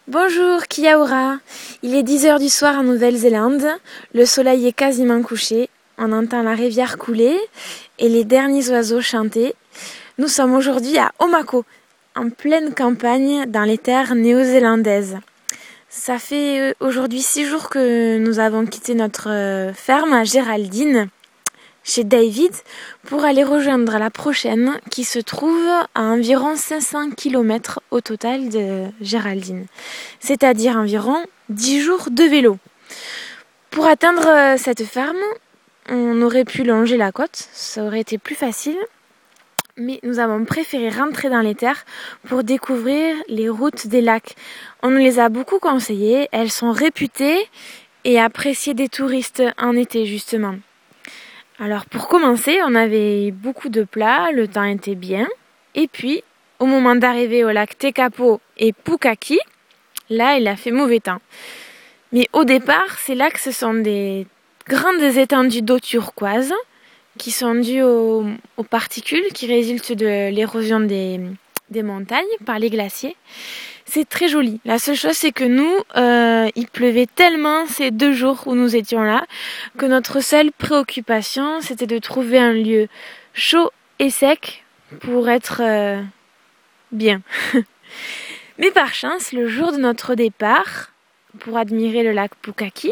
Bonjour Kiaura, il est 10h du soir en Nouvelle-Zélande, le soleil est quasiment couché, on entend la rivière couler et les derniers oiseaux chanter. Nous sommes aujourd'hui à Omako, en pleine campagne dans les terres néo-zélandaises. Ça fait aujourd'hui 6 jours que nous avons quitté notre ferme à Géraldine, chez David, pour aller rejoindre la prochaine qui se trouve à environ 500 km au total de Géraldine, c'est-à-dire environ 10 jours de vélo. Pour atteindre cette ferme, on aurait pu longer la côte, ça aurait été plus facile, mais nous avons préféré rentrer dans les terres pour découvrir les routes des lacs. On nous les a beaucoup conseillées, elles sont réputées et appréciées des touristes en été justement. Alors pour commencer, on avait beaucoup de plats, le temps était bien. Et puis, au moment d'arriver au lac Tekapo et Pukaki, là il a fait mauvais temps. Mais au départ, ces lacs, ce sont des grandes étendues d'eau turquoise qui sont dues aux particules qui résultent de l'érosion des montagnes par les glaciers. C'est très joli. La seule chose, c'est que nous, il pleuvait tellement ces 2 jours où nous étions là, que notre seule préoccupation, c'était de trouver un lieu chaud et sec pour être bien. Mais par chance, le jour de notre départ, pour admirer le lac Pukaki,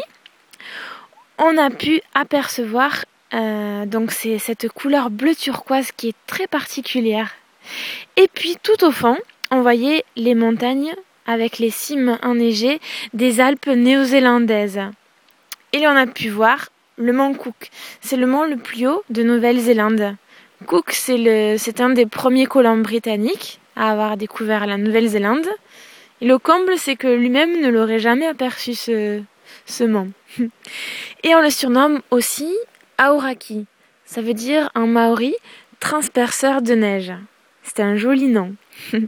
on a pu apercevoir donc c'est cette couleur bleu turquoise qui est très particulière. Et puis tout au fond, on voyait les montagnes avec les cimes enneigées des Alpes néo-zélandaises. Et là, on a pu voir le mont Cook. C'est le mont le plus haut de Nouvelle-Zélande. Cook, c'est un des premiers colons britanniques à avoir découvert la Nouvelle-Zélande. Et le comble, c'est que lui-même ne l'aurait jamais aperçu, ce mont. Et on le surnomme aussi Aoraki. Ça veut dire en maori transperceur de neige. C'est un joli nom.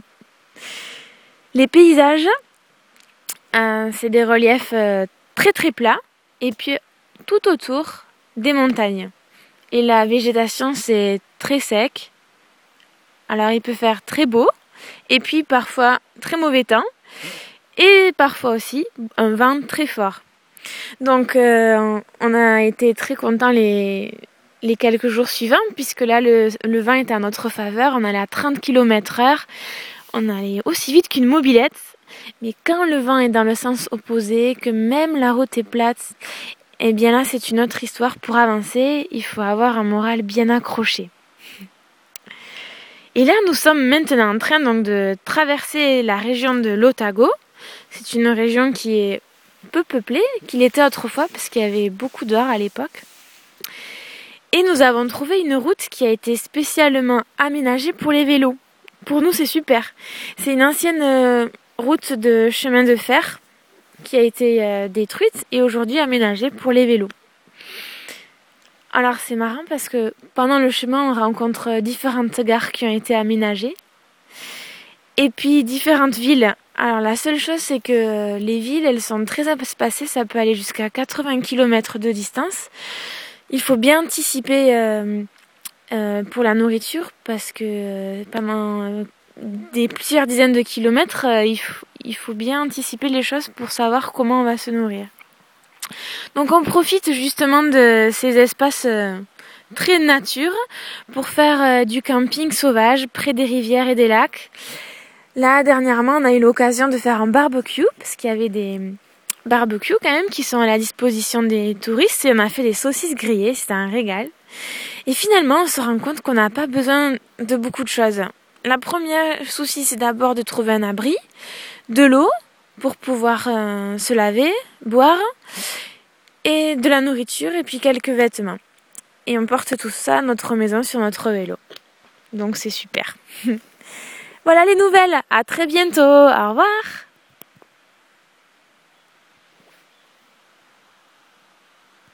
Les paysages, c'est des reliefs très très plats et puis tout autour des montagnes. Et la végétation, c'est très sec. Alors il peut faire très beau et puis parfois très mauvais temps et parfois aussi un vent très fort. Donc on a été très contents les quelques jours suivants puisque là le vent était à notre faveur, on allait à 30 km/h. On allait aussi vite qu'une mobilette, mais quand le vent est dans le sens opposé, que même la route est plate, eh bien là c'est une autre histoire. Pour avancer, il faut avoir un moral bien accroché. Et là nous sommes maintenant en train donc de traverser la région de l'Otago. C'est une région qui est peu peuplée, qu'il était autrefois parce qu'il y avait beaucoup d'or à l'époque. Et nous avons trouvé une route qui a été spécialement aménagée pour les vélos. Pour nous, c'est super. C'est une ancienne route de chemin de fer qui a été détruite et aujourd'hui aménagée pour les vélos. Alors c'est marrant parce que pendant le chemin, on rencontre différentes gares qui ont été aménagées et puis différentes villes. Alors la seule chose, c'est que les villes, elles sont très espacées, ça peut aller jusqu'à 80 km de distance. Il faut bien anticiper pour la nourriture parce que pendant plusieurs dizaines de kilomètres, il faut bien anticiper les choses pour savoir comment on va se nourrir. Donc on profite justement de ces espaces très nature pour faire du camping sauvage près des rivières et des lacs. Là, dernièrement, on a eu l'occasion de faire un barbecue parce qu'il y avait des barbecues quand même qui sont à la disposition des touristes et on a fait des saucisses grillées, c'était un régal. Et finalement, on se rend compte qu'on n'a pas besoin de beaucoup de choses. La première souci, c'est d'abord de trouver un abri, de l'eau pour pouvoir se laver, boire, et de la nourriture et puis quelques vêtements. Et on porte tout ça à notre maison sur notre vélo. Donc c'est super. Voilà les nouvelles, à très bientôt, au revoir.